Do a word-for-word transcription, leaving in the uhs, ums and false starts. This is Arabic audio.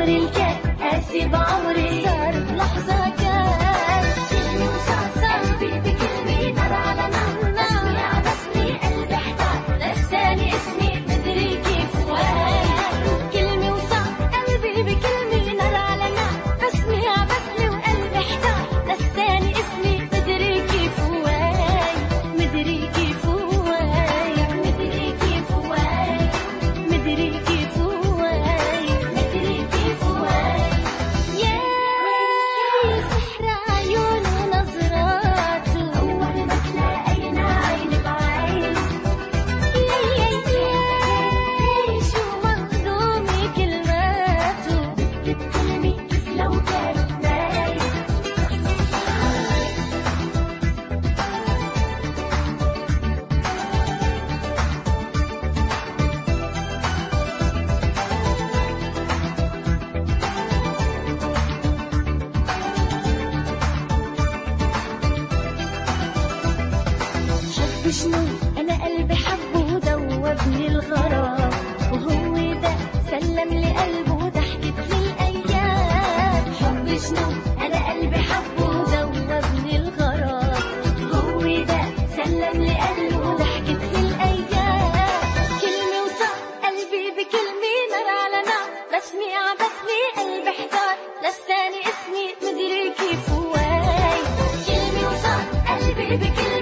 بعمري الكان قاسي بعمري صار بلحظة كان كلمة وصار قلبي بكلمة نار على نار بسمي عبسني قلبي احتار نساني اسمي مدري كيف وين كلمة وصار قلبي بكلمة نار على نار بسمي عبسني وقلبي احتار نساني اسمي مدري كيف وين مدري كيف وين مدري كيف وين مدري كيف وين مدري كيف وين يا سحر عيون ونظراته أول ما تلاقينا عين بعين يا شو مخدومي كلماته بتكلمي كيف لو كانت نايم حب شنو أنا قلبي حبه ودوبني الغرام وهو ده سلم لي قلبه وضحكت لي الأيام حب شنو أنا قلبي حبه ودوبني الغرام هو ده سلم لي قلبه وضحكت لي الأيام كلمة وصار قلبي بكلمة نار على نار بسمي عبسني قلبي احتار نساني اسمي مدري كيف وين كلمة وصار قلبي بكلمة